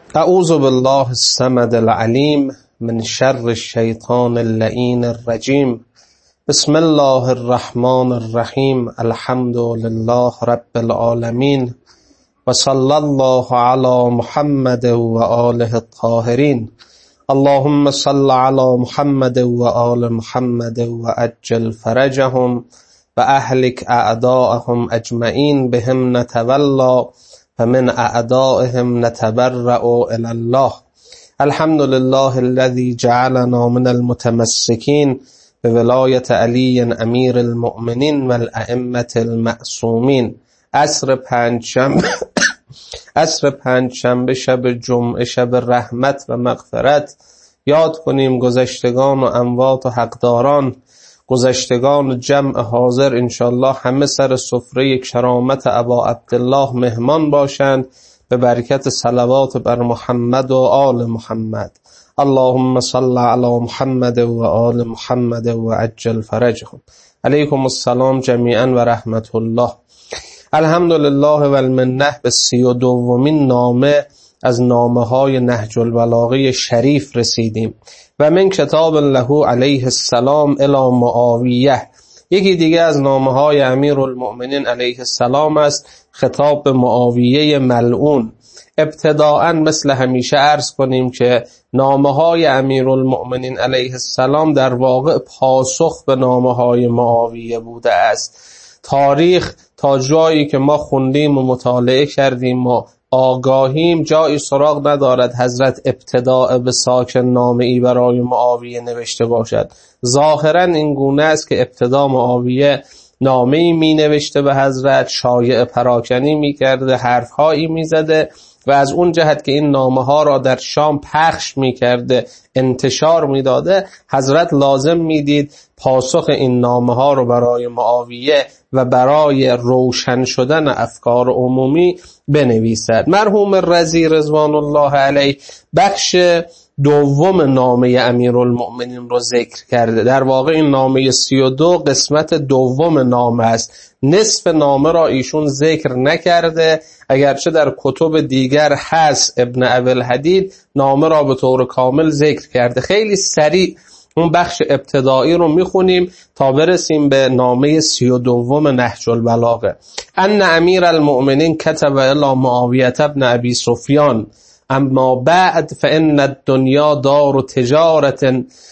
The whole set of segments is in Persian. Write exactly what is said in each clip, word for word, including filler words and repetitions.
اعوذ بالله الصمد العلیم من شر الشیطان اللعین الرجیم. بسم الله الرحمن الرحیم. الحمد لله رب العالمین و صلی الله علی محمد و آله الطاهرین. اللهم صل علی محمد و آل محمد و عجل فرجهم و اهلک اعداءهم اجمعین بهم نتولا فمن اعدائهم نتبرأ الى الله. الحمد لله الذي جعلنا من المتمسكين بولایت علی امیر المؤمنین و الائمة المعصومین. عصر پنجشنبه عصر پنجشنبه شب جمعه شب رحمت و مغفرت یاد کنیم گذشتگان و اموات و حقداران. گذشتگان جمع حاضر انشالله همه سر سفره کرامت ابا عبدالله مهمان باشند به برکت صلوات بر محمد و آل محمد. اللهم صل علی محمد و آل محمد و عجل فرجهم. علیکم السلام جمیعا و رحمت الله. الحمدلله و المنه به سی و دومین نامه از نامه های نهج البلاغه شریف رسیدیم و من کتاب له علیه السلام الی معاویه. یکی دیگه از نامه های امیر المؤمنین علیه السلام است، خطاب به معاویه ملعون. ابتداءً مثل همیشه عرض کنیم که نامه های امیر المؤمنین علیه السلام در واقع پاسخ به نامه های معاویه بوده است. تاریخ تا جایی که ما خوندیم و مطالعه کردیم و آگاهیم جایی سراغ ندارد حضرت ابتداء به ساکن نامه ای برای معاویه نوشته باشد. ظاهرا این گونه است که ابتدا معاویه نامه ای می نوشته به حضرت، شایعه پراکنی می کرده، حرف هایی می زده و از اون جهت که این نامه ها را در شام پخش می کرده، انتشار می داده، حضرت لازم می دید پاسخ این نامه ها رو برای معاویه و برای روشن شدن افکار عمومی بنویسد. مرحوم رضی رضوان الله علیه بخش دوم نامه امیرالمؤمنین رو ذکر کرده. در واقع این نامه سی و دو قسمت دوم نامه است. نصف نامه را ایشون ذکر نکرده، اگرچه در کتب دیگر هست. ابن ابوالحدید نامه را به طور کامل ذکر کرده. خیلی سریع اون بخش ابتدایی رو میخونیم تا برسیم به نامه سی و دوم نهج البلاغه. ان امیر المؤمنین کتب الی معاویه ابن ابی سفیان اما بعد فان الدنیا دار تجارت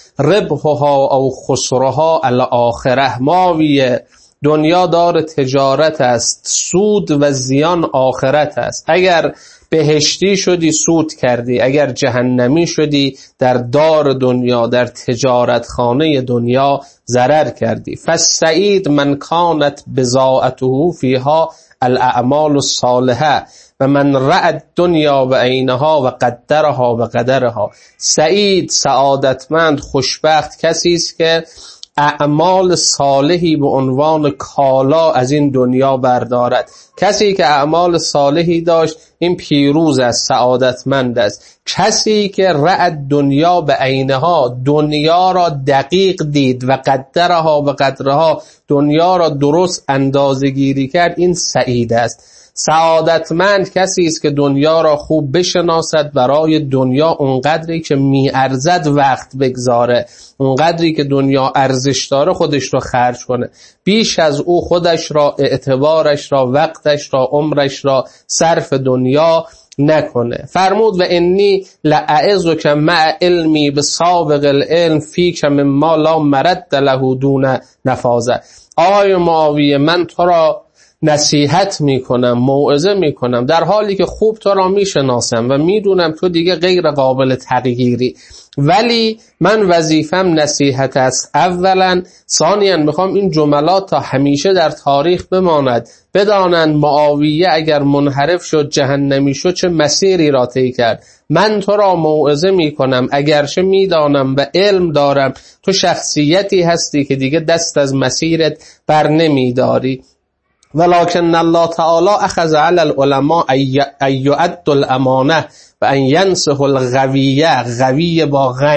ربحها او خسرها الاخره. معاویه، دنیا دار تجارت است، سود و زیان آخرت است. اگر بهشتی شدی سود کردی، اگر جهنمی شدی در دار دنیا، در تجارت خانه دنیا ضرر کردی. فالسعید من کانت بضاعته فیها الاعمال الصالحه و من رأى دنیا و عینها و قدرها و قدرها. سعید، سعادتمند، خوشبخت کسی است که اعمال صالحی به عنوان کالا از این دنیا بردارد. کسی که اعمال صالحی داشت این پیروز است، سعادتمند است. کسی که رأى دنیا به عینها، دنیا را دقیق دید و قدرها و قدرها، دنیا را درست اندازه‌گیری کرد، این سعید است. سعادتمند کسی است که دنیا را خوب بشناسد، برای دنیا اونقدری که میارزد وقت بگذاره، اونقدری که دنیا ارزش داره خودش رو خرج کنه، بیش از او خودش را، اعتبارش را، وقتش را، عمرش را صرف دنیا نکنه. فرمود و انی لأعظک مع علمی بسابق العلم فیک مما لا مرد له دون نفاذه. آقای معاویه، من تو را نصیحت میکنم، موعظه میکنم در حالی که خوب تو را میشناسم و میدونم تو دیگه غیر قابل تغییری، ولی من وظیفم نصیحت است اولا. ثانیاً میخوام این جملات تا همیشه در تاریخ بماند، بدانند معاویه اگر منحرف شد، جهنمی شد، چه مسیری را طی کرد. من تو را موعظه میکنم، اگرچه میدانم و علم دارم تو شخصیتی هستی که دیگه دست از مسیرت بر نمیداری، ولکن الله تعالی اخذ علی العلماء ان یؤدوا الامانه و ان ینصحوا الغویه، غوی با غین،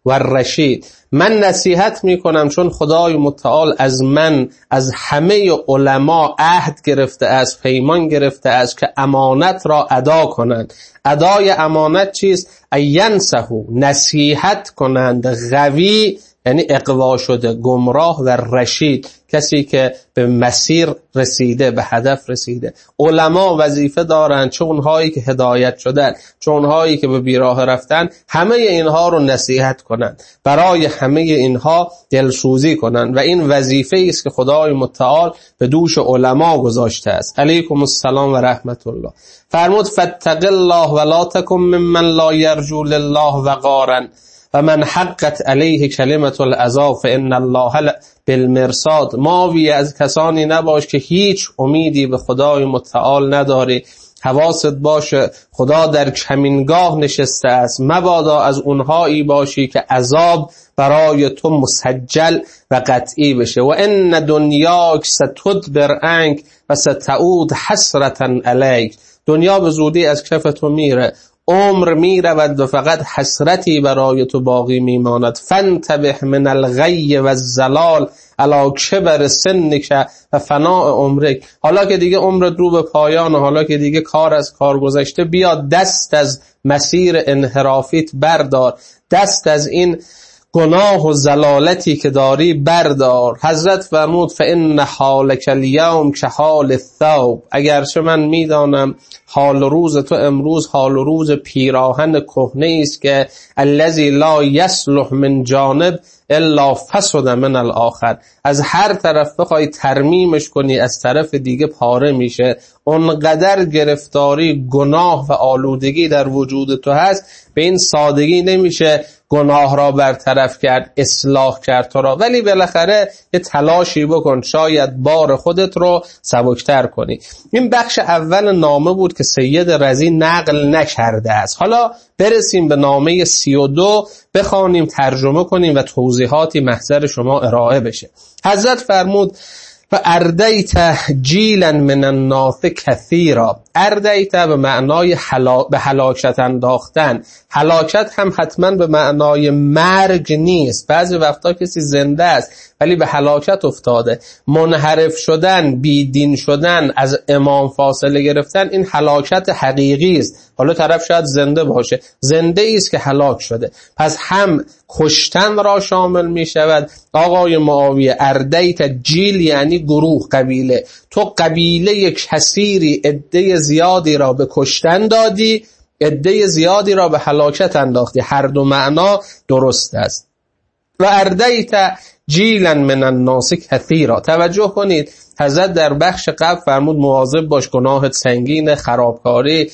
و الرشید. من نصیحت میکنم چون خدای متعال از من، از همه علما عهد گرفته است، پیمان گرفته است که امانت را ادا کنند. ادای امانت چیست؟ ینصحوا، نصیحت کنند، غوی یعنی اغوا شده، گمراه، و رشید کسی که به مسیر رسیده، به هدف رسیده. علما وظیفه دارند چه اونهایی که هدایت شدن، چه اونهایی که به بیراه رفتن، همه اینها رو نصیحت کنند، برای همه اینها دلسوزی کنند و این وظیفه است که خدای متعال به دوش علما گذاشته است. علیکم السلام و رحمت الله. فرمود فاتق الله ولا تکن ممن لا یرجو لله وقارا و من حقت علیه کلمت العذاب فان الله بالمرصاد. ماوی از کسانی نباش که هیچ امیدی به خدای متعال نداری. حواست باشه خدا در کمینگاه نشسته است، مبادا از اونهایی باشی که عذاب برای تو مسجل و قطعی بشه. و ان دنیاک ستدبر عنک و ستعود حسرتا علیک. دنیا به زودی از کف تو میره، عمر می رود و فقط حسرتی برای تو باقی می ماند. فانتبه من الغی و الزلال علی کبر سنک و فناء عمرک. حالا که دیگه عمرت رو به پایان، حالا که دیگه کار از کار گذشته، بیا دست از مسیر انحرافیت بردار، دست از این گناه و زلالتی که داری بردار. حضرت فرمود فإن حالک الیوم کحال الثوب. اگرچه من میدانم حال روز تو امروز حال روز پیراهن کهنه است که الذی لا یصلح من جانب الا فسد من الاخر. از هر طرف بخوای ترمیمش کنی از طرف دیگه پاره میشه. اونقدر گرفتاری، گناه و آلودگی در وجود تو هست، به این سادگی نمیشه گناه را برطرف کرد، اصلاح کرد تو را، ولی بالاخره یه تلاشی بکن، شاید بار خودت رو سبکتر کنی. این بخش اول نامه بود که سید رضی نقل نکرده است. حالا برسیم به نامه سی و دو، بخوانیم، ترجمه کنیم و توضیحاتی محضر شما ارائه بشه. حضرت فرمود و اردیت جیلا من الناس کثیرا. اردیت به معنای حلا... به هلاکت انداختن. هلاکت هم حتما به معنای مرگ نیست. بعضی وقتا کسی زنده است ولی به هلاکت افتاده. منحرف شدن، بیدین شدن، از امام فاصله گرفتن، این هلاکت حقیقی است. حالا طرف شاید زنده باشه، زنده است که هلاک شده. پس هم کشتن را شامل می شود. آقای معاویه اردیت جیل یعنی گروه، قبیله. تو قبیله کثیری، عده زیادی را به کشتن دادی، عده زیادی را به هلاکت انداختی. هر دو معنا درست است. و اردیت جیلا من الناس کثیرا. توجه کنید حضرت در بخش قبل فرمود مواظب باش، گناهت سنگین، خرابکاری،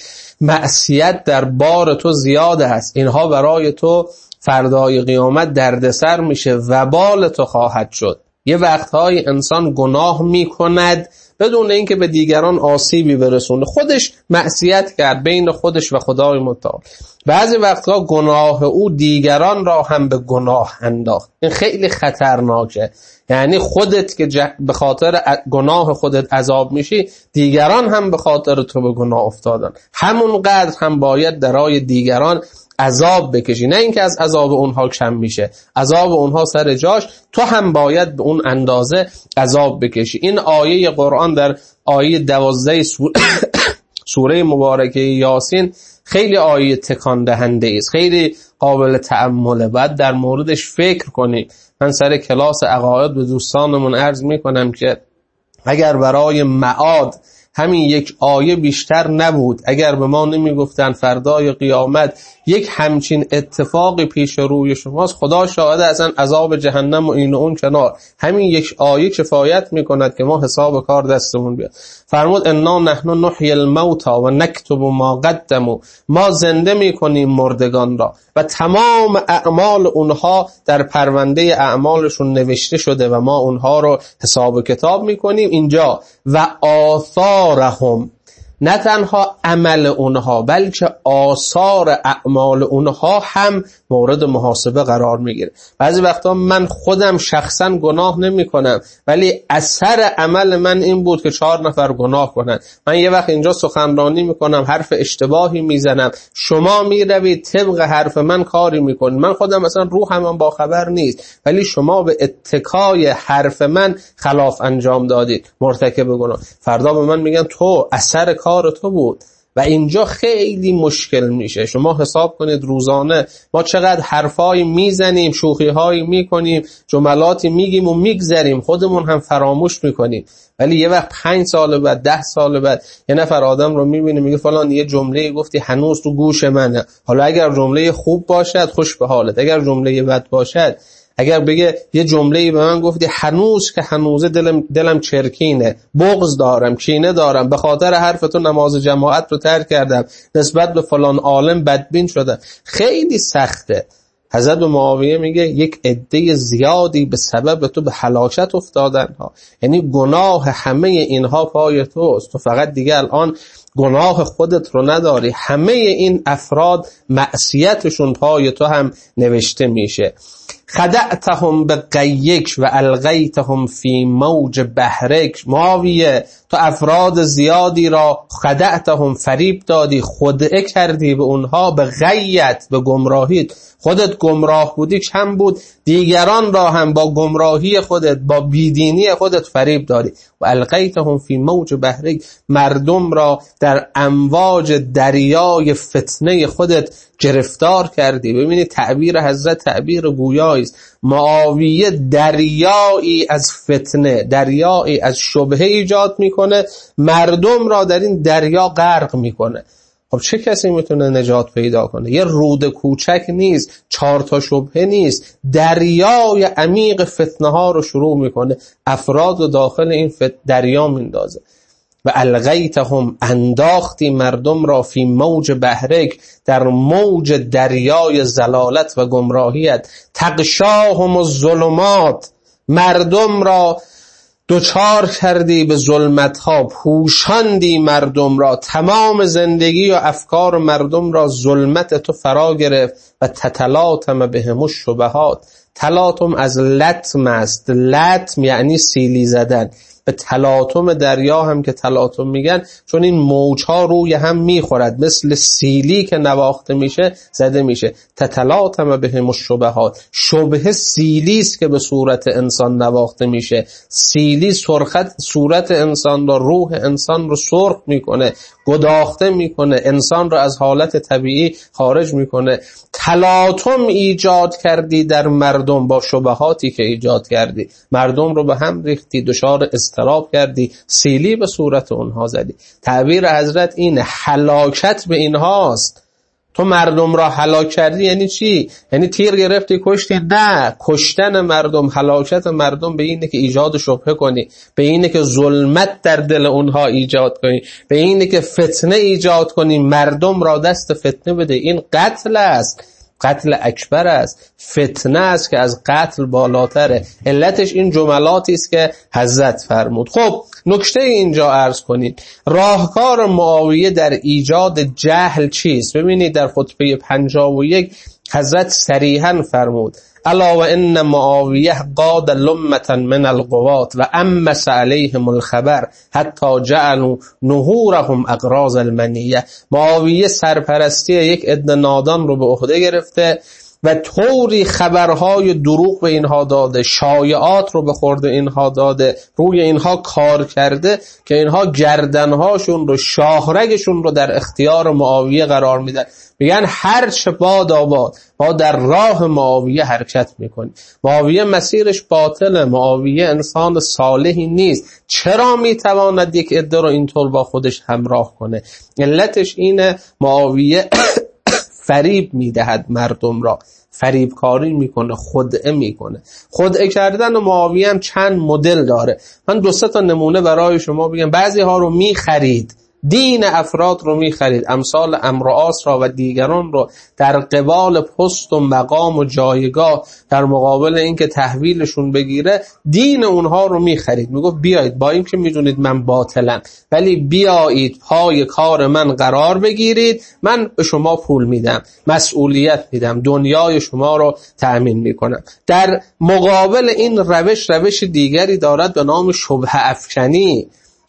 معصیت در بار تو زیاد است، اینها برای تو فردای قیامت دردسر میشه، وبال تو خواهد شد. یه وقتهای انسان گناه میکند بدون اینکه به دیگران آسیبی برسونه، خودش معصیت کرد بین خودش و خدای متعال. بعضی وقتها گناه او دیگران را هم به گناه انداخت. این خیلی خطرناکه. یعنی خودت که به خاطر گناه خودت عذاب میشی، دیگران هم به خاطر تو به گناه افتادن. همونقدر هم باید درای دیگران عذاب بکشی، نه اینکه از عذاب اونها کم میشه، عذاب اونها سر جاش، تو هم باید به اون اندازه عذاب بکشی. این آیه قرآن در آیه دوازده سوره, سوره مبارکه یاسین خیلی آیه تکان دهنده است، خیلی قابل تأمله، باید در موردش فکر کنیم. من سر کلاس عقاید به دوستانمون عرض میکنم که اگر برای معاد همین یک آیه بیشتر نبود، اگر به ما نمی گفتن فردای قیامت یک همچین اتفاقی پیش روی شماست، خدا شاهده اصلا عذاب جهنم و این و اون کنار، همین یک آیه کفایت می کند که ما حساب کار دستمون بیاد. فرمود انا نحن نحیی الموتى و نکتب ما قدموا. ما زنده می کنیم مردگان را و تمام اعمال اونها در پرونده اعمالشون نوشته شده و ما اونها رو حساب و کتاب می کنیم. اینجا و آثارهم، نه تنها عمل اونها بلکه آثار اعمال اونها هم مورد محاسبه قرار میگیره. بعضی وقتا من خودم شخصا گناه نمی کنم ولی اثر عمل من این بود که چهار نفر گناه کنن. من یه وقت اینجا سخنرانی میکنم، حرف اشتباهی میزنم، شما میروید طبق حرف من کاری میکنید، من خودم مثلا روحم با خبر نیست ولی شما به اتکای حرف من خلاف انجام دادید، مرتکب گناه. فردا به من میگن تو اثر کار تو بود و اینجا خیلی مشکل میشه. شما حساب کنید روزانه ما چقدر حرفایی میزنیم، شوخی‌هایی میکنیم، جملاتی میگیم و میگذریم، خودمون هم فراموش میکنیم. ولی یه وقت پنج سال بعد، ده سال بعد یه نفر آدم رو میبینه میگه فلان یه جمله گفتی هنوز تو گوش منه. حالا اگر جمله خوب باشد خوش به حالت، اگر جمله بد باشد، اگر بگه یه جمله‌ای به من گفتی هنوز که هنوزه دلم دلم چرکینه، بغض دارم، کینه دارم، به خاطر حرف تو نماز جماعت رو ترک کردم، نسبت به فلان عالم بدبین شدم، خیلی سخته. حضرت معاویه میگه یک عده زیادی به سبب تو به هلاکت افتادن ها، یعنی گناه همه اینها پای توست، تو فقط دیگه الان گناه خودت رو نداری، همه این افراد معصیتشون پای تو هم نوشته میشه. خدعتهم بقیک و الغیتهم فی موج بحرک. معاویه تو افراد زیادی را خدعتهم فریب دادی، خدعه کردی به اونها، به غیت به گمراهیت، خودت گمراه بودی کم بود، دیگران را هم با گمراهی خودت با بیدینی خودت فریب دادی. و الغیتهم فی موج بحرک، مردم را در امواج دریای فتنه خودت گرفتار کردی. ببینید تعبیر حضرت تعبیر گویایی است. معاویه دریایی از فتنه، دریایی از شبهه ایجاد میکنه، مردم را در این دریا غرق میکنه. خب چه کسی میتونه نجات پیدا کنه؟ یه رود کوچک نیست، چهار تا شبهه نیست، دریای عمیق فتنه ها رو شروع میکنه، افراد رو داخل این دریا میندازه. و الغیتهم، انداختی مردم را، فی موج بحرک، در موج دریای زلالت و گمراهیت، تغشاهم الظلمات، مردم را دوچار کردی به ظلمت ها، پوشاندی مردم را، تمام زندگی و افکار مردم را ظلمت تو فرا گرفت. و تتلاطم بهم الشبهات، تلاطم از لطم است، لطم یعنی سیلی زدن، به تلاطم دریا هم که تلاطم میگن چون این موجها روی هم میخورد، مثل سیلی که نواخته میشه زده میشه. تتلاطم بهم الشبهات، شبهه سیلی است که به صورت انسان نواخته میشه. سیلی سرخت صورت انسان را، روح انسان رو سرخ میکنه، گداخته میکنه، انسان رو از حالت طبیعی خارج میکنه. تلاطم ایجاد کردی در مردم با شبهاتی که ایجاد کردی، مردم رو به هم ریختی، دچار استراب کردی، سیلی به صورت اونها زدی. تعبیر حضرت اینه، هلاکت به اینهاست. تو مردم را هلاک کردی یعنی چی؟ یعنی تیر گرفتی کشتی؟ نه، کشتن مردم، هلاکت مردم به اینه که ایجاد شبهه کنی، به اینه که ظلمت در دل اونها ایجاد کنی، به اینه که فتنه ایجاد کنی، مردم را دست فتنه بده. این قتل است، قتل اکبر است، فتنه است که از قتل بالاتره. علتش این جملاتی است که حضرت فرمود. خب نکته اینجا عرض کنید، راهکار معاویه در ایجاد جهل چیست؟ ببینید در خطبه پنجاه و یک حضرت صریحا فرمود الا و ان معاویه قاد لمتا من القوات و امس علیهم الخبر حتی جعلوا نهورهم اقراض المنیه. معاویه سرپرستی یک عده نادان رو به عهده گرفته و طوری خبرهای دروغ به اینها داده، شایعات رو به خورد اینها داده، روی اینها کار کرده که اینها گردنهاشون رو، شاهرگشون رو در اختیار معاویه قرار میدن. میگن هر چه باد آباد، ما در راه معاویه حرکت میکنیم. معاویه مسیرش باطله، معاویه انسان صالحی نیست. چرا میتواند یک عده رو اینطور با خودش همراه کنه؟ علتش اینه معاویه فریب میدهد مردم را، فریب کاری میکنه، خدعه میکنه. خدعه کردن معاویه هم چند مدل داره. من دو سه تا نمونه برای شما بگم. بعضی ها رو میخرید، دین افراد رو میخرید، امثال عمرو و عاص را و دیگران رو در قبال پست و مقام و جایگاه در مقابل اینکه تحویلشون بگیره دین اونها رو میخرید. میگفت بیایید با اینکه میدونید من باطلم ولی بیایید پای کار من قرار بگیرید، من به شما پول میدم، مسئولیت میدم، دنیای شما رو تأمین میکنم. در مقابل این روش روش دیگری دارد به نام شبهه افکنی.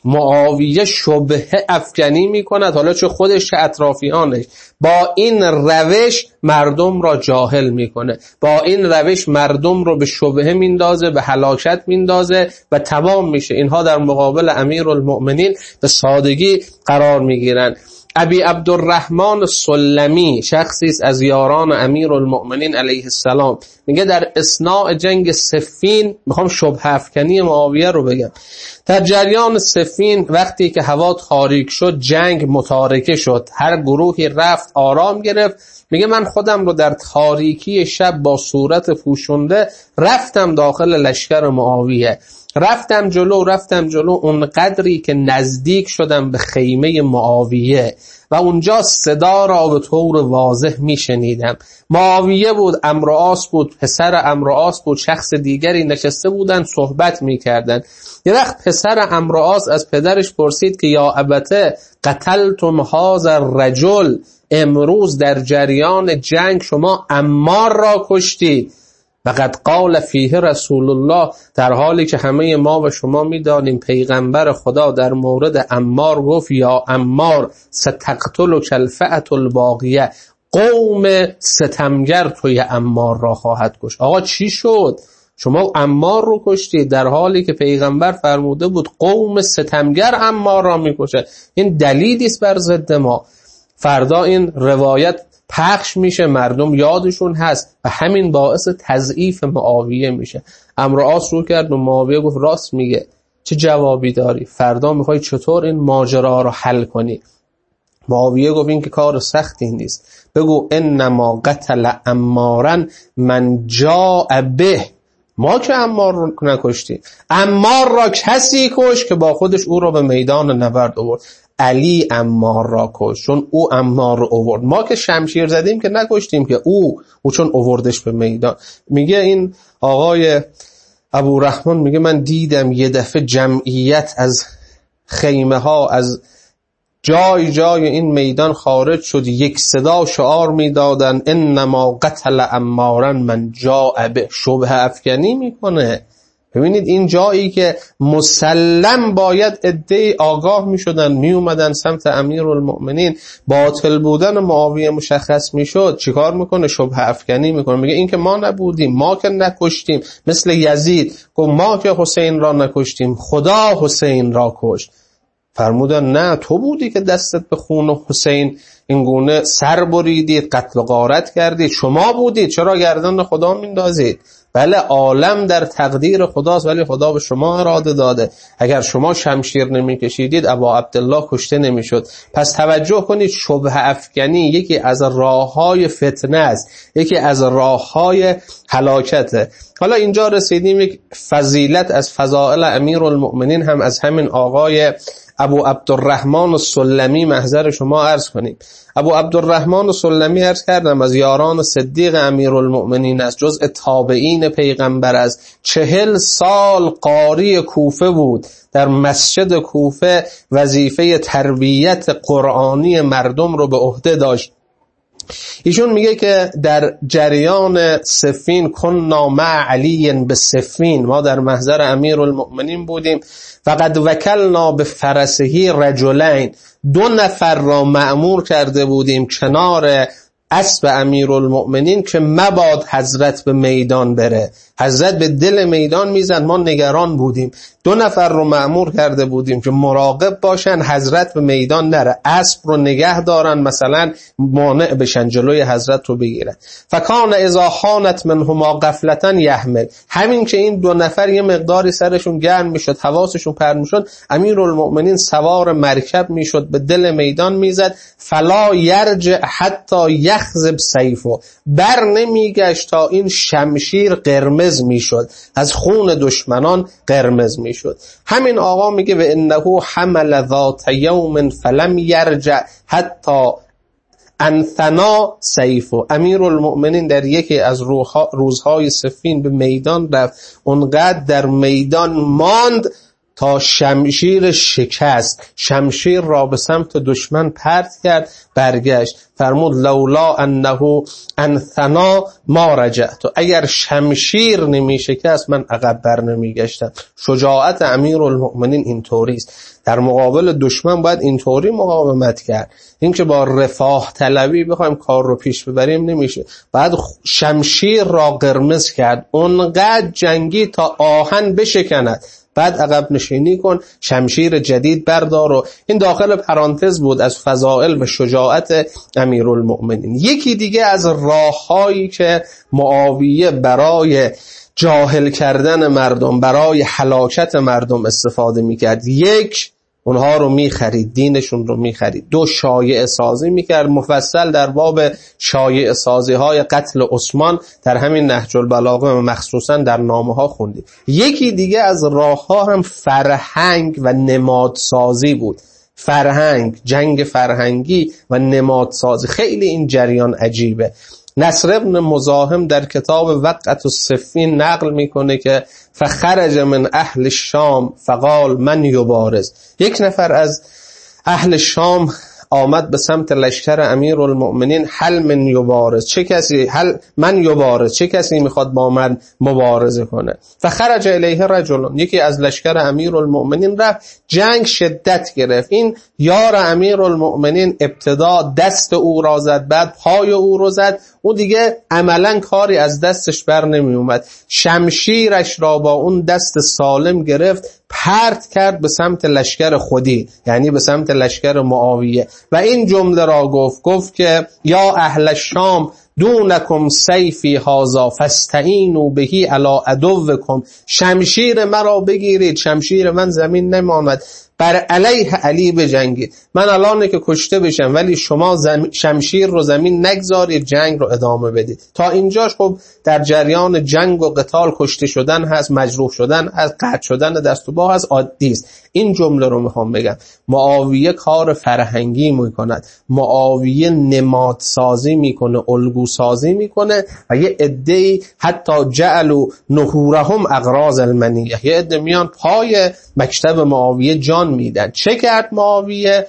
معاویه شبهه افکنی میکند، حالا چه خودش چه اطرافیانش، با این روش مردم را جاهل میکنه، با این روش مردم رو به شبهه میندازه، به هلاکت میندازه و تمام میشه. اینها در مقابل امیرالمؤمنین به سادگی قرار میگیرن. ابی عبدالرحمن السلمی شخصی است از یاران امیرالمؤمنین علیه السلام، میگه در اثناء جنگ صفین، میخوام شبهه افکنی معاویه رو بگم، در جریان صفین وقتی که هوا تاریک شد، جنگ متارکه شد، هر گروهی رفت آرام گرفت. میگه من خودم رو در تاریکی شب با صورت پوشونده رفتم داخل لشکر معاویه، رفتم جلو رفتم جلو اون قدری که نزدیک شدم به خیمه معاویه و اونجا صدا را به طور واضح میشنیدم. معاویه بود، عمرو و عاص بود، پسر عمرو و عاص بود، شخص دیگری نشسته بودن صحبت میکردن. یه وقت پسر عمرو و عاص از پدرش پرسید که یا ابته قتلتم هذا الرجل، امروز در جریان جنگ شما عمار را کشتید. وقد قال فیه رسول الله، در حالی که همه ما و شما میدانیم پیغمبر خدا در مورد عمار گفت یا عمار ستقتلک الفئة الباغیه، قوم ستمگر توی عمار را خواهد کشت. آقا چی شد؟ شما عمار رو کشتید در حالی که پیغمبر فرموده بود قوم ستمگر عمار را میکشه. این دلیلی است بر ضد ما. فردا این روایت پخش میشه، مردم یادشون هست و همین باعث تضعیف معاویه میشه. عمرو و عاص رو کرد و معاویه گفت راست میگه، چه جوابی داری؟ فردا میخوای چطور این ماجرا رو حل کنی؟ معاویه گفت این که کار سختی نیست، بگو انما قتل عمارا من جاء به، ما که عمار رو نکشتیم، عمار را کسی کش که با خودش او را به میدان نبرد آورد. علی عمار را کش چون او عمار رو آورد، ما که شمشیر زدیم که نکشتیم که او او چون آوردش به میدان. میگه این آقای ابورحمن میگه من دیدم یه دفعه جمعیت از خیمه ها از جای جای این میدان خارج شد، یک صدا شعار میدادن انما قتل عمارا من جاء به. شبهه افکنی میکنه. ببینید این جایی که مسلم باید عده آگاه می شدن می اومدن سمت امیرالمؤمنین، باطل بودن معاویه مشخص می شد، چیکار میکنه؟ شبهه افکنی میکنه. میگه این که ما نبودیم، ما که نکشتیم، مثل یزید گفت ما که حسین را نکشتیم، خدا حسین را کشت. فرمودن نه، تو بودی که دستت به خون حسین اینگونه سر بریدید، قتل و غارت کردید، شما بودید، چرا گردن خدا میندازید؟ بله عالم در تقدیر خداست ولی خدا به شما اراده داده. اگر شما شمشیر نمی کشیدید ابا عبدالله کشته نمی شد. پس توجه کنید، شبهه افکنی یکی از راه‌های فتنه است، یکی از راه‌های هلاکته. حالا اینجا رسیدیم یک فضیلت از فضائل امیرالمؤمنین هم از همین آقای ابو عبدالرحمن السلمی محضر شما عرض کنیم. ابو عبدالرحمن السلمی عرض کردم از یاران صدیق امیرالمؤمنین است، جزء تابعین پیغمبر است. چهل سال قاری کوفه بود، در مسجد کوفه وظیفه تربیت قرآنی مردم رو به عهده داشت. ایشون میگه که در جریان صفین کنا مع علی به صفین، ما در محضر امیرالمؤمنین بودیم. فقد وکلنا به فرسهی رجلین، دو نفر را مأمور کرده بودیم کنار اسب امیرالمؤمنین که مباد حضرت به میدان بره. حضرت به دل میدان میزن، ما نگران بودیم. دو نفر رو مأمور کرده بودیم که مراقب باشن حضرت به میدان نره، اسب رو نگه دارن، مثلا مانع بشن جلوی حضرت رو بگیرن. فکان اذا خانت منهما غفلتا یحمل، همین که این دو نفر یه مقداری سرشون گرم میشد، حواسشون پرت میشد، امیرالمؤمنین سوار مرکب میشد، به دل میدان میزد. فلا یرجع حتی یخذب سیفو، بر نمیگشت تا این شمشیر قرمز قرمز میشد، از خون دشمنان قرمز میشد. همین آقا میگه و انه حمل ذات یوم فلم یرجع حتی انثنا سیفو. امیرالمؤمنین در یکی از روزهای صفین به میدان رفت، اونقدر در میدان ماند تا شمشیر شکست، شمشیر را به سمت دشمن پرت کرد، برگشت فرمود لولا انه انثنا ما رجعت، اگر شمشیر نمی شکست من عقب بر نمی گشتم. شجاعت امیرالمؤمنین اینطوری است، در مقابل دشمن باید اینطوری مقاومت کرد. این که با رفاه طلبی بخوایم کار رو پیش ببریم نمیشه، بعد شمشیر را قرمز کرد، اونقدر جنگی تا آهن بشکند، بعد عقب نشینی کن، شمشیر جدید بردار. و این داخل پرانتز بود از فضائل و شجاعت امیرالمؤمنین. یکی دیگه از راه‌هایی که معاویه برای جاهل کردن مردم، برای هلاکت مردم استفاده میکرد، یک اونها رو میخرید، دینشون رو میخرید. دو شایعه سازی میکرد، مفصل در باب شایعه سازی های قتل عثمان در همین نهج البلاغه و مخصوصا در نامه ها خوندید. یکی دیگه از راه ها هم فرهنگ و نمادسازی بود. فرهنگ، جنگ فرهنگی و نمادسازی، خیلی این جریان عجیبه. نصر ابن مزاحم در کتاب وقعت الصفین نقل میکنه که فخرج من اهل الشام فقال من یبارز. یک نفر از اهل شام آمد به سمت لشکر امیرالمؤمنین، هل من یبارز، چه کسی هل من یبارز چه کسی میخواد با من مبارزه کنه؟ فخرج الیه رجل، یکی از لشکر امیرالمؤمنین رفت، جنگ شدت گرفت. این یار امیرالمؤمنین ابتدا دست او را زد، بعد پای او را زد، او دیگه عملا کاری از دستش بر نمی اومد، شمشیرش را با اون دست سالم گرفت، پرت کرد به سمت لشکر خودی، یعنی به سمت لشکر معاویه، و این جمله را گفت گفت که یا اهل الشام دونکم سیفی هذا فاستعینوا بهی علی عدوکم، شمشیر مرا بگیرید، شمشیر من زمین نماند، بر علیه علی بجنگید. من الان که کشته بشم ولی شما زم... شمشیر رو زمین نگذارید، جنگ رو ادامه بدید. تا اینجاش خب در جریان جنگ و قتال کشته شدن هست، مجروح شدن هست، قطع شدن دست و پا هست، عادی است. این جمله رو میخوام بگم، معاویه کار فرهنگی میکند، معاویه نماد سازی میکنه، الگو سازی میکنه، و یه عده‌ای حتی جعلوا نحورهم اغراض المنیه، یه عده میان پای مکتب معاویه جان میدن. چه کرد معاویه؟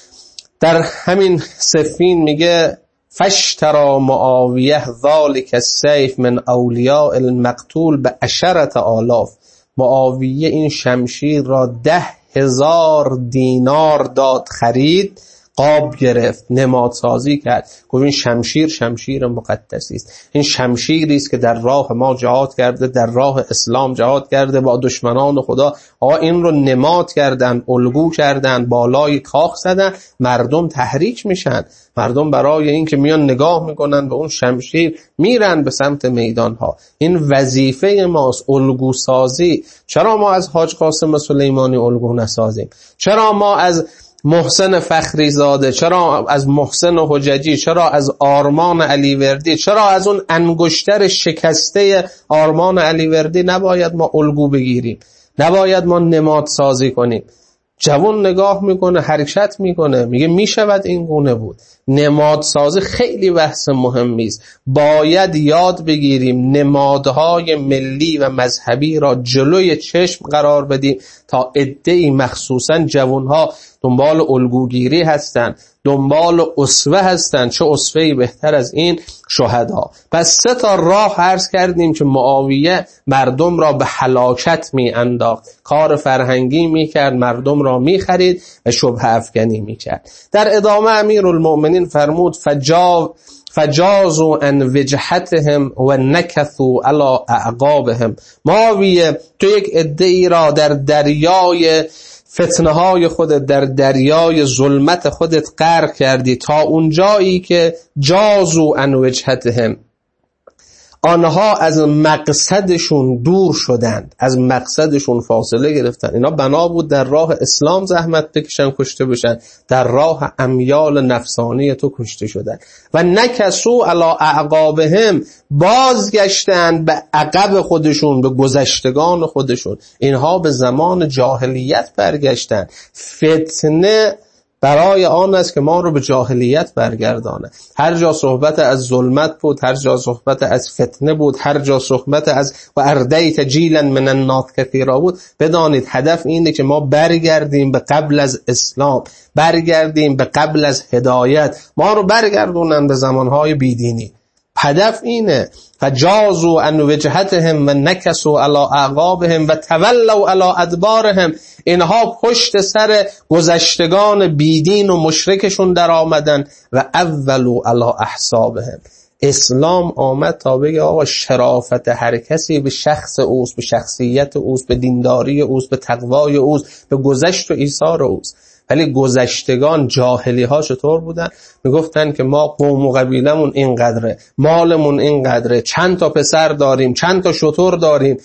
در همین صفین میگه فاشتری معاویه ذلک السیف من اولیاء المقتول به عشرة آلاف. معاویه این شمشیر را ده هزار دینار داد، خرید، قاب گرفت، نمادسازی کرد، گفت این شمشیر شمشیر مقدسی است، این شمشیری است که در راه ما جهاد کرده، در راه اسلام جهاد کرده با دشمنان خدا. آقا این رو نماد کردن، الگو کردن، بالای کاخ زدن، مردم تحریک میشن، مردم برای این که میان نگاه میکنن به اون شمشیر میرن به سمت میدان ها. این وظیفه ماست، الگو سازی. چرا ما از حاج قاسم سلیمانی الگو نسازیم؟ چرا ما از محسن فخری زاده، چرا از محسن حججی، چرا از آرمان علیوردی، چرا از اون انگشتر شکسته آرمان علیوردی نباید ما الگو بگیریم؟ نباید ما نماد سازی کنیم؟ جوان نگاه میکنه، حرکت میکنه، میگه میشود این گونه بود. نماد سازی خیلی بحث مهمی است. باید یاد بگیریم نمادهای ملی و مذهبی را جلوی چشم قرار بدیم تا عده‌ای مخصوصا جوانها دنبال الگوگیری هستن، دنبال اسوه هستن. چه اسوه‌ای بهتر از این؟ شهدا. پس سه تا راه عرض کردیم که معاویه مردم را به هلاکت می انداخت، کار فرهنگی می کرد، مردم را می خرید و شبهه افکنی می کرد. در ادامه امیرالمؤمنین فرمود فجاو فجازوا عن وجهتهم و نکثوا علی اعقابهم. معاویه تو یک عده‌ای را در دریای فتنه های خودت، در دریای ظلمت خودت غرق کردی تا اون جایی که جازوا عن وجهتهم، آنها از مقصدشون دور شدند، از مقصدشون فاصله گرفتن. اینا بنا بود در راه اسلام زحمت بکشن کشته بشن، در راه امیال نفسانی تو کشته شدن. و نکسو علی اعقابهم، بازگشتند به عقب خودشون، به گذشتگان خودشون. اینها به زمان جاهلیت برگشتن. فتنه برای آن است که ما رو به جاهلیت برگردانه. هر جا صحبت از ظلمت بود، هر جا صحبت از فتنه بود، هر جا صحبت از و اردیت جیلا من الناس کثیرا بود، بدانید هدف اینه که ما برگردیم به قبل از اسلام، برگردیم به قبل از هدایت، ما رو برگردونن به زمانهای بیدینی. هدف اینه. فجازوا عن وجهتهم و نکسوا علی اعقابهم و تولوا علی ادبارهم. اینها پشت سر گذشتگان بیدین و مشرکشون در آمدن و اولوا علی احسابهم. اسلام آمد تا بگه آقا شرافت هر کسی به شخص اوست، به شخصیت اوست، به دینداری اوست، به تقوای اوست، به گذشت و ایثار اوست. ولی گذشتگان جاهلی ها چطور بودن؟ میگفتن که ما قوم و قبیلمون اینقدره، مالمون اینقدره، چند تا پسر داریم، چند تا شتر داریم.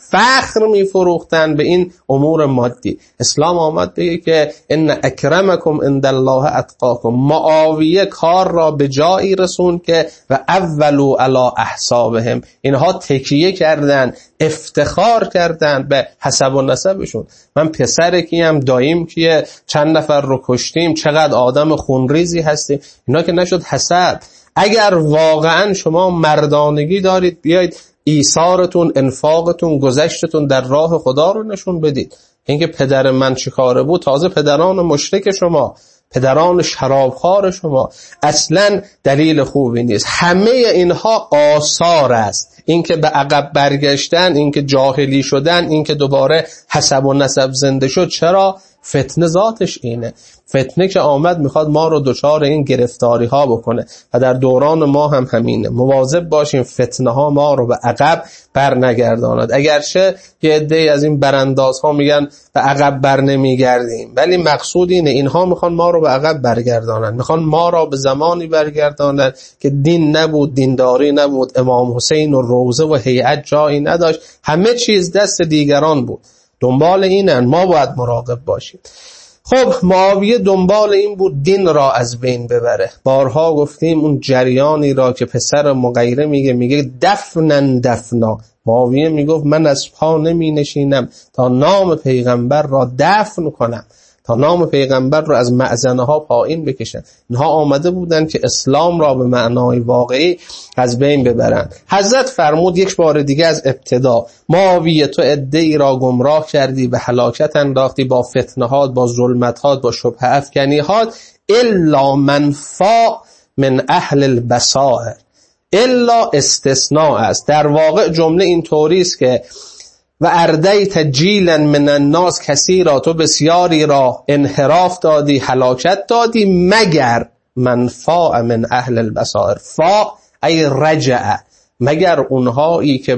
فخر میفروختن به این امور مادی. اسلام آمد بگه که ان اکرمکم عند الله اتقاکم. معاویه کار را به جایی رسوند که و اولوا علی احسابهم. اینها تکیه کردن، افتخار کردن به حسب و نسبشون. من پسر کیم، داییم کیه، چند نفر رو کشتیم، چقدر آدم خونریزی هستیم. اینا که نشد حسد. اگر واقعا شما مردانگی دارید، بیایید ایثارتون، انفاقتون، گذشتتون در راه خدا رو نشون بدید. اینکه پدر من چیکاره بود، تازه پدران مشرک شما، پدران شرابخوار شما، اصلا دلیل خوبی نیست. همه اینها آثار است. اینکه به عقب برگشتن، اینکه جاهلی شدن، اینکه دوباره حسب و نسب زنده شد. چرا؟ فتنه ذاتش اینه. فتنه که آمد میخواد ما رو دچار این گرفتاری ها بکنه و در دوران ما هم همینه. مواظب باشیم فتنه ها ما رو به عقب بر نگرداند. اگرچه یه عده از این برانداز ها میگن به عقب بر نمیگردیم، ولی مقصود اینه، اینها میخوان ما رو به عقب برگردانند، میخوان ما را به زمانی برگردانند که دین نبود، دینداری نبود، امام حسین و روضه و هیئت جایی نداشت، همه چیز دست دیگران بود. دنبال اینن، ما باید مراقب باشیم. خب معاویه دنبال این بود دین را از بین ببره. بارها گفتیم اون جریانی را که پسر مغیره میگه، میگه دفنن دفنا. معاویه میگفت من از پا نمی نشینم تا نام پیغمبر را دفن کنم، تا نام پیغمبر رو از مأذنه ها پایین بکشن. اینها آمده بودن که اسلام را به معنای واقعی از بین ببرن. حضرت فرمود یک بار دیگه از ابتدا، معاویه تو عده‌ای را گمراه کردی، به هلاکت انداختی با فتنهات، با ظلمتات، با شبهه افکنیات، الا من فاء من اهل البصائر. الا استثناء است. در واقع جمله این طوری است که و اردیت جیلا من الناس کثیرا، تو بسیاری را انحراف دادی، هلاکت دادی، مگر من فاء من اهل البصائر. فاء ای رجع، مگر اونهایی که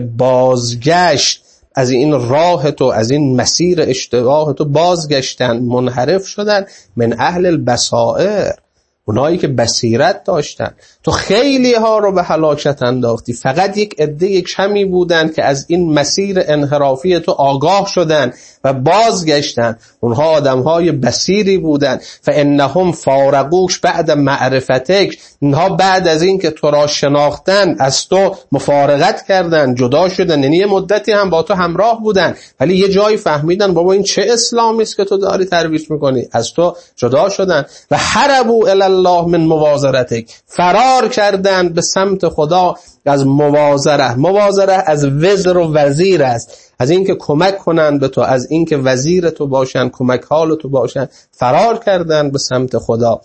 بازگشت از این راه تو، از این مسیر اشتباه تو بازگشتن، منحرف شدن، من اهل البصائر، اونایی که بصیرت داشتن. تو خیلی ها رو به هلاکت انداختی، فقط یک عده یک کمی بودن که از این مسیر انحرافی تو آگاه شدن و بازگشتن. اونها آدم های بصیری بودن. فانهم فارقوش بعد معرفتک، اونها بعد از این که تو را شناختن از تو مفارقت کردن، جدا شدن. یعنی یه مدتی هم با تو همراه بودن، ولی یه جایی فهمیدن بابا این چه اسلامی است که تو داری ترویج میکنی، از تو جدا شدن. و حربوا الی الله من موازرتک، فرار کردند به سمت خدا از موازره. موازره از وزر و وزیر است، از این که کمک کنند به تو، از این که وزیر تو باشن، کمک حال تو باشن. فرار کردند به سمت خدا.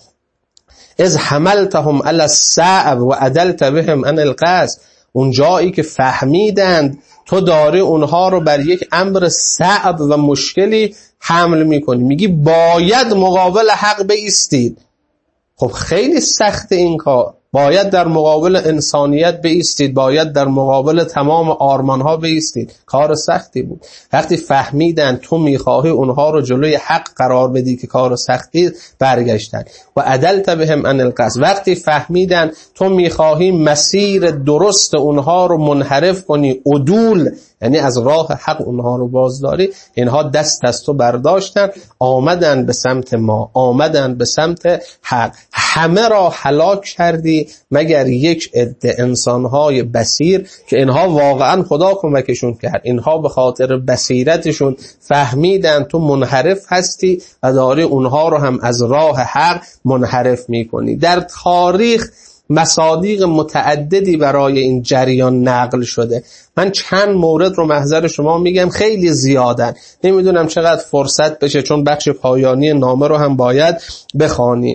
از حملتهم علی الصعب و عدلت بهم عن القصد، اون جایی که فهمیدند تو داری اونها رو بر یک امر صعب و مشکلی حمل میکنی، میگی باید مقابل حق بایستید. خب خیلی سخت این کار، باید در مقابل انسانیت بایستید، باید در مقابل تمام آرمانها بایستید. کار سختی بود. وقتی فهمیدن تو میخواهی اونها رو جلوی حق قرار بدی که کار سختی، برگشتن. و عدلت بهم عن القصد. وقتی فهمیدن تو میخواهی مسیر درست اونها رو منحرف کنی، عدول یعنی از راه حق اونها رو بازداری، اینها دست از تو برداشتن، آمدن به سمت ما، آمدن به سمت حق. همه را هلاک کردی مگر یک عده انسانهای بصیر که اینها واقعا خدا کمکشون کرد. اینها به خاطر بصیرتشون فهمیدن تو منحرف هستی و داری اونها رو هم از راه حق منحرف میکنی. در تاریخ مصادیق متعددی برای این جریان نقل شده. من چند مورد رو محضر شما میگم، خیلی زیادن، نمیدونم چقدر فرصت بشه چون بخش پایانی نامه رو هم باید بخوانیم.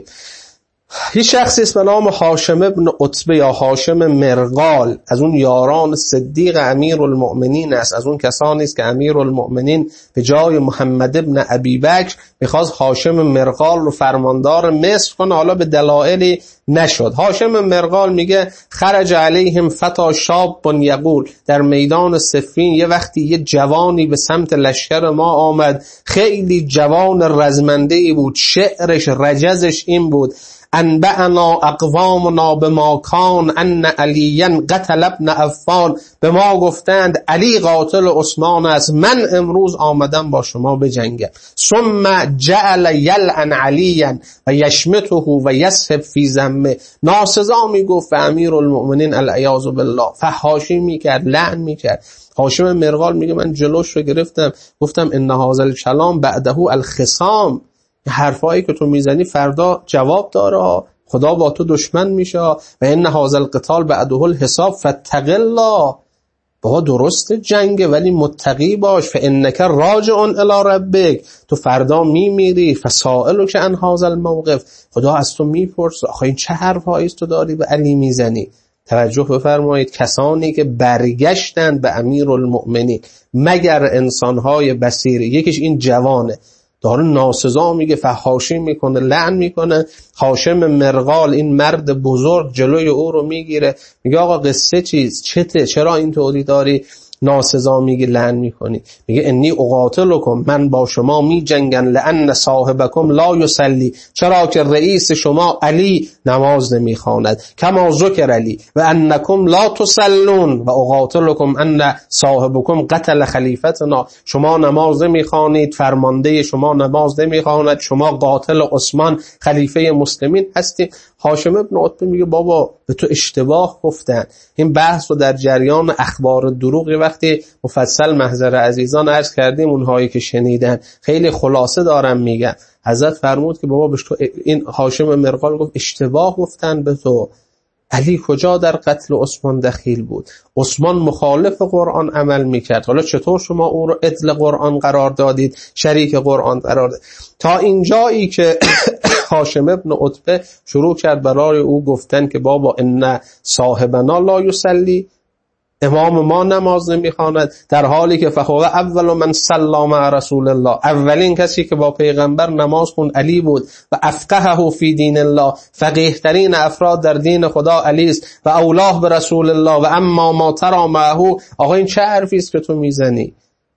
هیچ شخصی است به نام هاشم ابن عتبه یا هاشم مرغال، از اون یاران صدیق امیرالمؤمنین است، از اون کسانی است که امیرالمؤمنین به جای محمد ابن ابی بکر میخواست هاشم مرغال رو فرماندار مصر کنه، حالا به دلایلی نشد. هاشم مرغال میگه خرج علیهم فتا شاب یقول، در میدان صفین یه وقتی یه جوانی به سمت لشکر ما آمد، خیلی جوان رزمنده‌ای بود، شعرش رجزش این بود: انبأنا اقوامنا بما کان ان علیاً قتل ابن عفان، به ما گفتند علی قاتل عثمان است، من امروز آمدم با شما بجنگم. ثم جعل یلعن علیاً و یشمته و یسحب فی ذمه، ناسزا میگفت به امیرالمؤمنین العیاذ بالله، فحاشی میکرد، لعن میکرد. هاشم مرغال میگه من جلوش رو گرفتم، گفتم ان هذا الکلام بعده الخصام، حرفایی که تو میزنی فردا جواب داره، خدا با تو دشمن میشه. و ان هذا القتال بعده الحساب فاتق الله، با درست جنگه ولی متقی باش. فانک راجع الی ربک، تو فردا میمیری. فسائلک عن هذا الموقف، خدا از تو میپرسه آخه این چه حرفایی است تو داری به علی میزنی. توجه بفرمایید، کسانی که برگشتن به امیرالمؤمنین مگر انسانهای بصیر، یکیش این جوانه داره ناسزا میگه، فحاشی میکنه، لعن میکنه. هاشم مرغال این مرد بزرگ جلوی او رو میگیره، میگه آقا قصه چیز چته، چرا این طوری داری ناسزا میگی، لعن میکنی؟ میگه انی اقاتلکم، من با شما می جنگم، لان صاحبکم لا یصلی، چرا که رئیس شما علی نماز نمیخواند، کما ذکر علی و انکم لا تصلون و اقاتلکم ان صاحبکم قتل خلیفتنا، شما نماز نمیخوانید، فرمانده شما نماز نمیخواند، شما قاتل عثمان خلیفه مسلمین هستید. هاشم ابن عتبه میگه بابا به تو اشتباه گفتن. این بحث رو در جریان اخبار دروغ وقتی مفصل محضر عزیزان عرض کردیم، اونهایی که شنیدن خیلی خلاصه دارم میگن. حضرت فرمود که بابا بهش تو، این هاشم مرغال گفت اشتباه گفتن به تو، علی کجا در قتل عثمان دخیل بود؟ عثمان مخالف قرآن عمل میکرد، حالا چطور شما او رو عدل قرآن قرار دادید، شریک قرآن قرار دادید؟ تا اینجایی که هاشم ابن عتبه شروع کرد برای او گفتن که بابا ان صاحبنا لا یصلی، امام ما نماز نمیخواند، در حالی که فهو اول من صلی مع رسول الله، اولین کسی که با پیغمبر نماز خوند علی بود. و افقهه فی دین الله، فقیه ترین افراد در دین خدا علی است. و اولاه به رسول الله و اما ما ترا معه، آقا این چه حرفی است که تو میزنی؟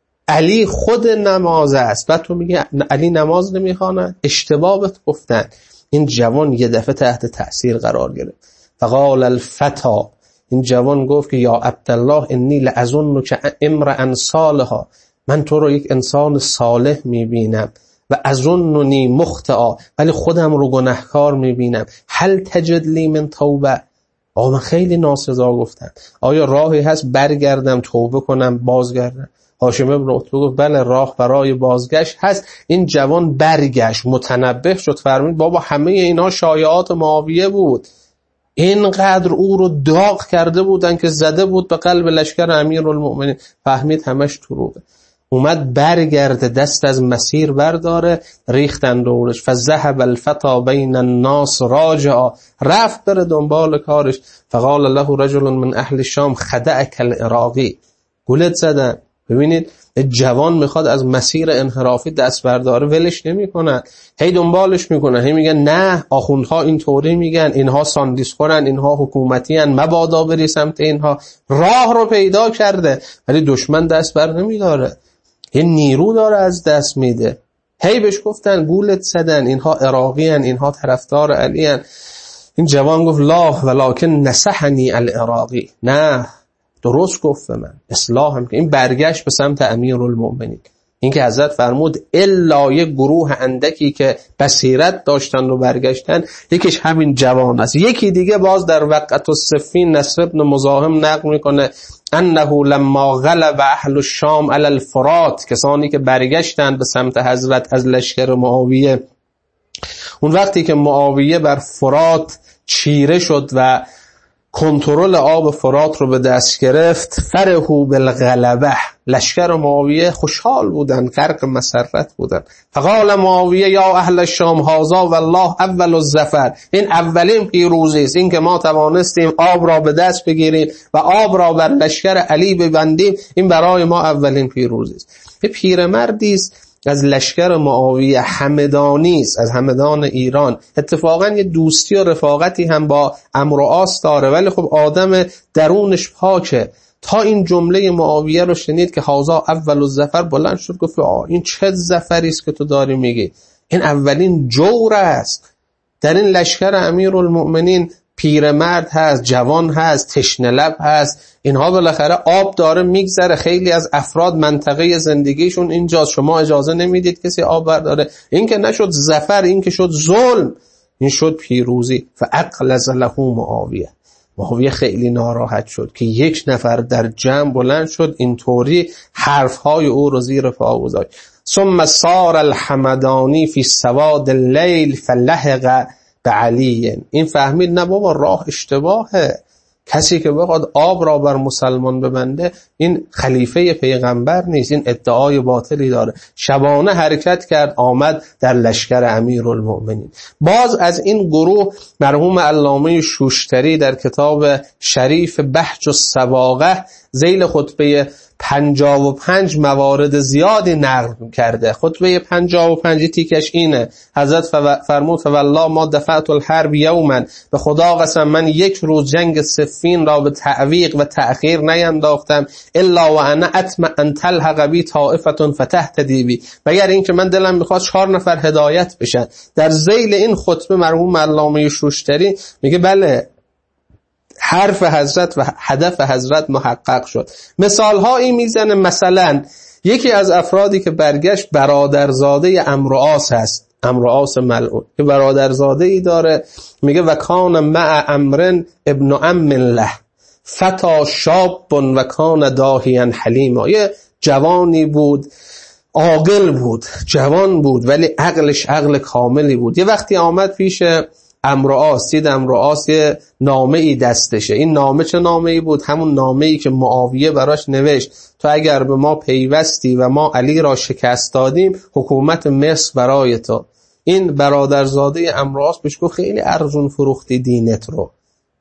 علی خود نماز است و تو میگی علی نماز نمیخواند؟ اشتباه بهت گفتن. این جوان یه دفعه تحت تأثیر قرار گرفت. فقال الفتا، این جوان گفت که یا عبدالله انی لأظنک امرأ صالحا، من تو رو یک انسان صالح میبینم، و اظننی مخطئا، ولی خودم رو گناهکار میبینم. هل تجد لی من توبه، آقا من خیلی ناسزا گفتم، آیا راهی هست برگردم توبه کنم بازگردم؟ هاشم ابن عتبه گفت بله راه برای بازگشت هست. این جوان برگشت، متنبه شد، فرمود بابا همه اینا شایعات معاویه بود، اینقدر او رو داغ کرده بودن که زده بود به قلب لشکر امیرالمؤمنین، فهمید همش دروغه. اومد برگرده، دست از مسیر برداره، ریختن دورش. فذهب الفتا بین الناس راجعا، رفت بره دنبال کارش. فقال له رجل من اهل الشام خدعك العراقی، گولت زدن، ببینید جوان میخواد از مسیر انحرافی دست برداره، ولش نمیکنن، هی دنبالش میکنن، هی میگن نه آخوندها اینطوری میگن، اینها ساندیسکورن، اینها حکومتی ان، مبادا بری سمت اینها. راه رو پیدا کرده ولی دشمن دست بر نمیداره، یه نیرو داره از دست میده. هی بهش گفتن گولت زدن، اینها عراقی ان، اینها طرفدار علی ان. این جوان گفت لا ولکن نصحنی العراقی، نه درست گفت به من، اصلاح هم که. این برگشت به سمت امیرالمؤمنین. این که حضرت فرمود الا یک گروه اندکی که بصیرت داشتن و برگشتن، یکیش همین جوان است. یکی دیگه باز در وقعت الصفین نصر ابن مزاحم نقل میکنه انه لما غلب اهل الشام علی الفرات، کسانی که برگشتن به سمت حضرت از لشکر معاویه، اون وقتی که معاویه بر فرات چیره شد و کنترل آب فرات رو به دست گرفت، فرحوا بالغلبه، لشکر معاویه خوشحال بودن، غرق مسرت بودن. فقال معاویه یا اهل الشام هذا والله اول الظفر، این اولین پیروزی است، این که ما توانستیم آب را به دست بگیریم و آب را بر لشکر علی ببندیم، این برای ما اولین پیروزی است. یه پیرمردی است از لشکر معاویه، همدانی است، از همدان ایران. اتفاقا یه دوستی و رفاقتی هم با عمرو و عاص داره، ولی خب آدم درونش پاکه. تا این جمله معاویه رو شنید که هازا اول الظفر، بلند شد گفت آه این چه ظفری است که تو داری میگی، این اولین جور است. در این لشکر امیرالمؤمنین پیرمرد هست، جوان هست، تشنه لب هست، اینها بالاخره آب داره میگذره، خیلی از افراد منطقه زندگیشون اینجاست، شما اجازه نمیدید کسی آب برداره. این که نشد ظفر، این که شد ظلم، این شد پیروزی. فاقلز له معاویه، معاویه خیلی ناراحت شد که یک نفر در جمع بلند شد اینطوری حرفهای او رو زیر پا گذاشت. ثم صار الحمدانی فی سواد اللیل فلحق به علی. این فهمید نه بابا راه اشتباهه، کسی که بخواد آب را بر مسلمان ببنده این خلیفه پیغمبر نیست، این ادعای باطلی داره. شبانه حرکت کرد، آمد در لشکر امیرالمؤمنین. باز از این گروه مرحوم علامه شوشتری در کتاب شریف بهج السواقه ذیل خطبه پنجاه و پنج موارد زیادی نقل کرده. خطبه پنجاه و پنج تیکش اینه، حضرت فرمود فوالله ما دفعت الحرب یوما، به خدا قسم من یک روز جنگ صفین را به تعویق و تأخیر نینداختم، الا و انا اطمع ان تلحق بی طائفه فتهتدی بی، مگر اینکه من دلم میخواد چهار نفر هدایت بشن. در ذیل این خطبه مرحوم علامه شوشتری میگه بله حرف حضرت و هدف حضرت محقق شد. مثال هایی میزنه، مثلا یکی از افرادی که برگشت برادرزاده عمرو و عاص هست، عمرو و عاص ملعون، که برادرزاده ای داره، میگه و کان مع عمرو ابن عم له فتا شاب و کان داهیا حلیما، یه جوانی بود، عاقل بود، جوان بود، ولی عقلش عقل کاملی بود. یه وقتی آمد پیش عمرو و عاص، دید عمرو و عاص یه نامه ای دستشه. این نامه چه نامه ای بود؟ همون نامه ای که معاویه براش نوشت تو اگر به ما پیوستی و ما علی را شکست دادیم حکومت مصر برای تو. این برادرزاده عمرو و عاص بهش گفت خیلی ارزون فروختی دینت رو،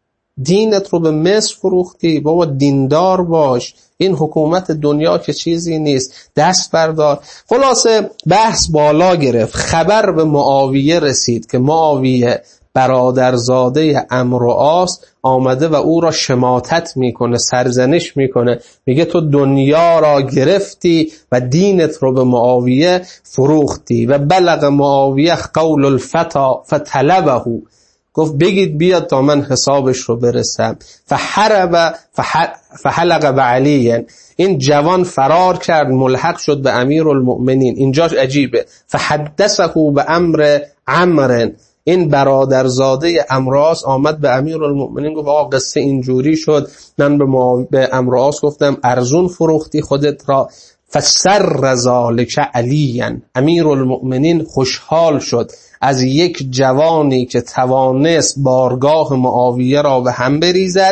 دینت رو به مصر فروختی، بابا دیندار باش، این حکومت دنیا که چیزی نیست، دست بردار. خلاصه بحث بالا گرفت، خبر به معاویه رسید که معاویه برادرزاده عمرو و عاص آمده و او را شماتت میکنه، سرزنش میکنه، میگه تو دنیا را گرفتی و دینت رو به معاویه فروختی. و بلغ معاویه قول الفتا فطلبه، گفت بگید بیاد تا من حسابش رو برسم. فحرب فحلق به علی، این جوان فرار کرد، ملحق شد به امیرالمؤمنین. اینجاش عجیبه، فحدثه به امر عمرو، این برادرزاده عمرو و عاص آمد به امیرالمؤمنین گفت آقا قصه اینجوری شد، من به, به عمرو و عاص گفتم ارزون فروختی خودت را. فسر ذلک علی، امیرالمؤمنین خوشحال شد از یک جوانی که توانست بارگاه معاویه را به هم بریزد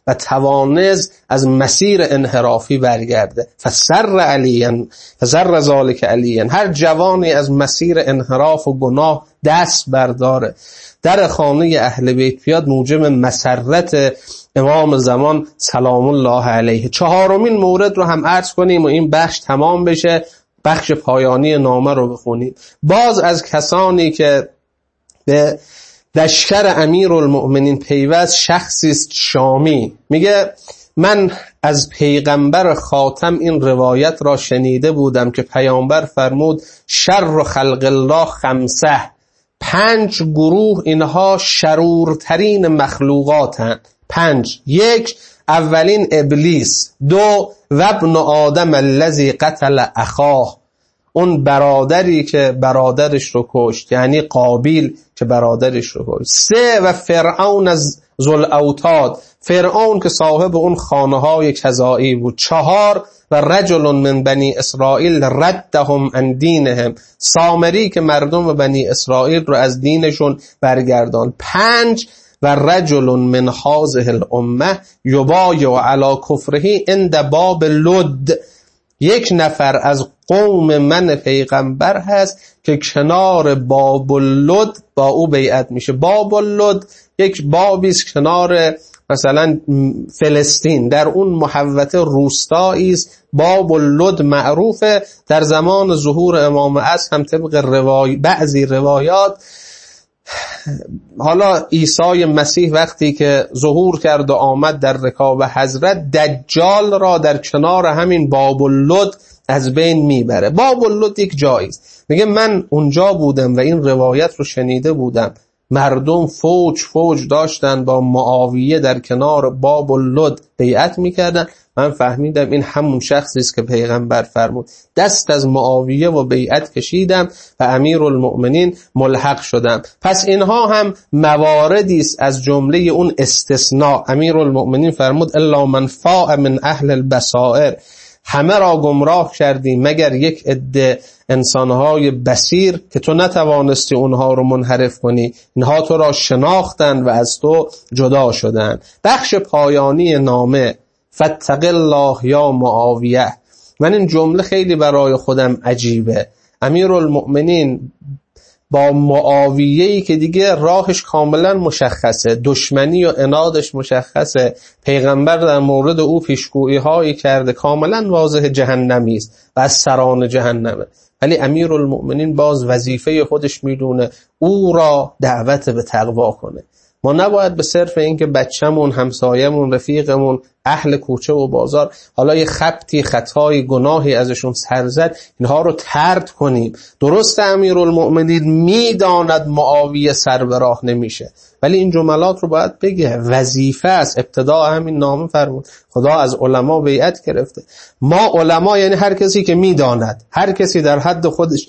و توانست از مسیر انحرافی برگرده. فسر علیاً فسر ذالک علیاً، هر جوانی از مسیر انحراف و گناه دست برداره در خانه اهل بیت بیاد، موجب مسرت امام زمان سلام الله علیه. چهارمین مورد رو هم عرض کنیم و این بخش تمام بشه، بخش پایانی نامه رو بخونیم. باز از کسانی که به لشکر امیرالمؤمنین پیوست شخصی است شامی، میگه من از پیغمبر خاتم این روایت را شنیده بودم که پیامبر فرمود شر خلق الله خمسه، پنج گروه اینها شرورترین مخلوقاتند. پنج: یک، اولین ابلیس. دو، و ابن آدم الذی قتل اخاه، اون برادری که برادرش رو کشت، یعنی قابیل که برادرش رو کشت. سه، و فرعون از ذوالأوتاد، فرعون که صاحب اون خانه های کذایی بود. چهار، و رجل من بنی اسرائیل ردهم عن دینهم، سامری که مردم بنی اسرائیل رو از دینشون برگردان. پنج، و رجل من هذه الامه یبایع علی کفره عند باب لد، یک نفر از قوم من پیغمبر هست که کنار باب لد با او بیعت میشه. باب لد یک بابی است کنار مثلا فلسطین، در اون محوطه روستایی است. باب لد معروفه. در زمان ظهور امام عصر هم طبق روای بعضی روایات، حالا عیسی مسیح وقتی که ظهور کرد و آمد در رکاب حضرت، دجال را در کنار همین باب لد از بین میبره. باب لد یک جایی است. میگه من اونجا بودم و این روایت رو شنیده بودم، مردم فوج فوج داشتن با معاویه در کنار باب لد بیعت میکردن. من فهمیدم این همون شخصی است که پیغمبر فرمود. دست از معاویه و بیعت کشیدم و امیرالمؤمنین ملحق شدم. پس اینها هم مواردی است از جمله اون استثناء. امیرالمؤمنین فرمود الا من فاء من اهل البصائر، همه را گمراه کردی مگر یک عده انسانهای بصیر که تو نتوانستی اونها رو منحرف کنی، اینها تو را شناختن و از تو جدا شدن. بخش پایانی نامه فاتق الله یا معاویه. من این جمله خیلی برای خودم عجیبه. امیرالمؤمنین با معاویه‌ای که دیگه راهش کاملا مشخصه، دشمنی و عنادش مشخصه، پیغمبر در مورد او پیشگویی هایی کرده، کاملا واضح جهنمی است و از سران جهنمه، ولی امیرالمؤمنین باز وظیفه خودش میدونه او را دعوت به تقوا کنه. ما نباید به صرف این که بچه‌مون، همسایه‌مون، رفیقمون، اهل کوچه و بازار حالا یه خبطی، خطایی، گناهی ازشون سر زد، اینها رو طرد کنیم. درست امیرالمؤمنین میداند معاویه سر به راه نمیشه، ولی این جملات رو باید بگه، وظیفه است. ابتدا همین نامه فرمود خدا از علما بیعت گرفته. ما علما یعنی هر کسی که میداند، هر کسی در حد خودش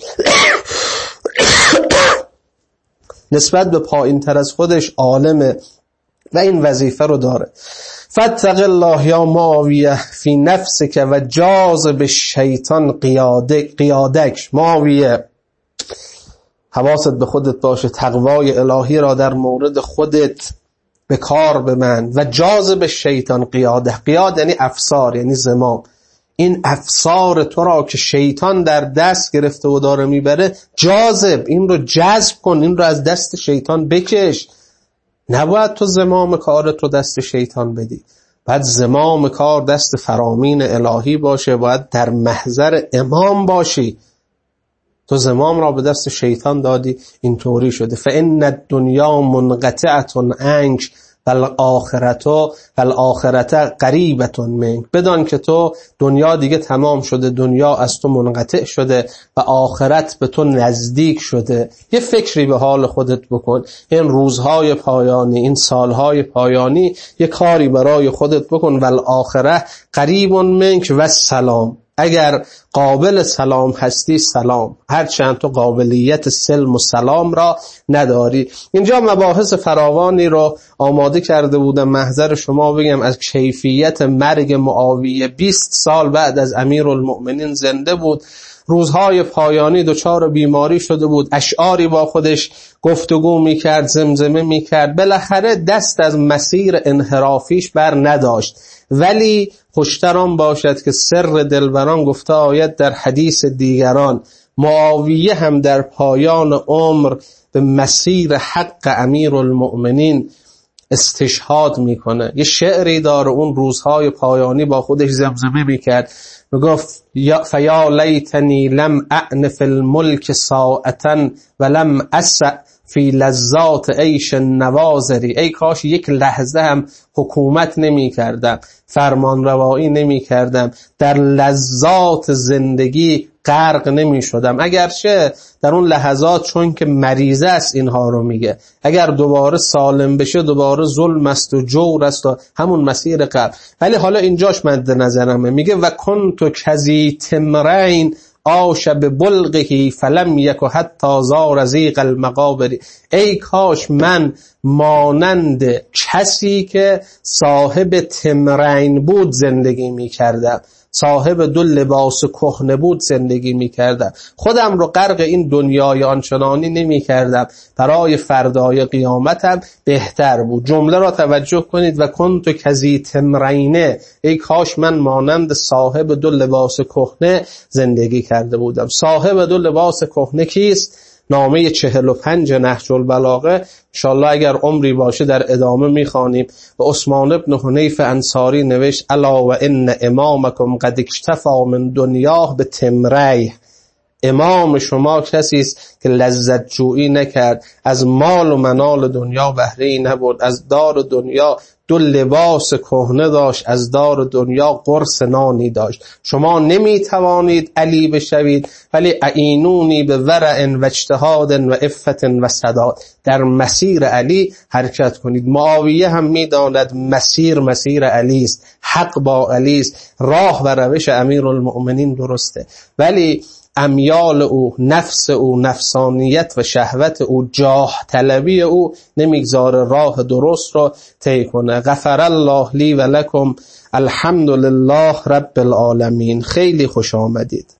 نسبت به پایین تر از خودش عالمه و این وظیفه رو داره. فاتق الله یا معاویه فی نفسک و جاذب الشیطان قیادک قیادک. معاویه حواست به خودت باشه، تقوای الهی را در مورد خودت به کار ببند. و جاذب الشیطان قیاده، قیاد یعنی افسار، یعنی زمام. این افسار تو را که شیطان در دست گرفته و داره میبره، جاذب، این رو جذب کن، این رو از دست شیطان بکش. نباید تو زمام کارت رو دست شیطان بدی، باید زمام کار دست فرامین الهی باشه، باید در محضر امام باشی. تو زمام را به دست شیطان دادی، اینطوری شده. فإن الدنیا منقطعة عنک والآخرت والآخرت قریبة منک. بدان که تو دنیا دیگه تمام شده، دنیا از تو منقطع شده و آخرت به تو نزدیک شده. یه فکری به حال خودت بکن. این روزهای پایانی، این سالهای پایانی، یه کاری برای خودت بکن. والآخرت قریب منک و سلام. اگر قابل سلام هستی سلام، هرچند تو قابلیت سلم و سلام را نداری. اینجا مباحث فراوانی رو آماده کرده بودم، محضر شما بگم از کیفیت مرگ معاویه. بیست سال بعد از امیرالمؤمنین زنده بود روزهای پایانی دچار بیماری شده بود، اشعاری با خودش گفتگو میکرد، زمزمه میکرد، بالاخره دست از مسیر انحرافیش بر نداشت. ولی خوشتر آن باشد که سر دلبران گفته آید در حدیث دیگران. معاویه هم در پایان عمر به مسیر حق امیرالمؤمنین استشهاد میکنه. یه شعری داره، اون روزهای پایانی با خودش زمزمه میکرد، میگفت فیا لیتنی لم اعنف فی الملک ساعتا ولم اسع فی لذات عیش النواظری. ای کاش یک لحظه هم حکومت نمی کردم، فرمان روایی نمی کردم، در لذات زندگی غرق نمی شدم. اگرچه در اون لحظات چون که مریضه است اینها رو میگه، اگر دوباره سالم بشه دوباره ظلم است و جور است و همون مسیر قبل. ولی حالا اینجاش مد نظرمه، میگه و کنت کذی تمرین عاش ببلغه فلم یک حتی زار زیغ المقابر. ای کاش من مانند کسی که صاحب تمرین بود زندگی می کردم، صاحب دو لباس کهنه بود زندگی می کردم، خودم رو غرق این دنیای آنچنانی نمی کردم، برای فردای قیامتم بهتر بود. جمله را توجه کنید، و کنت کذی تمرینه، ای کاش من مانند صاحب دو لباس کهنه زندگی کرده بودم. صاحب دو لباس کهنه کیست؟ نامه چهل و پنج نهج البلاغه، انشاءالله اگر عمری باشه در ادامه میخوانیم. و عثمان ابن حنیف انصاری نوشت الا و ان امامکم قد اکتفا من دنیاه به تمریه. امام شما کسی است که لذت جویی نکرد، از مال و منال دنیا بهره‌ای نبرد، از دار دنیا دو لباس کهنه داشت، از دار دنیا قرص نانی داشت. شما نمی توانید علی بشوید، ولی اعینونی به ورع و اجتهاد و عفت و سداد، در مسیر علی حرکت کنید. معاویه هم می داند مسیر مسیر علی است، حق با علی است، راه و روش امیرالمؤمنین درسته، ولی امیال او، نفس او، نفسانیت و شهوت او، جاه طلبی او نمیگذاره راه درست رو طی کنه. غفر الله لی و لکم، الحمد لله رب العالمین. خیلی خوش آمدید.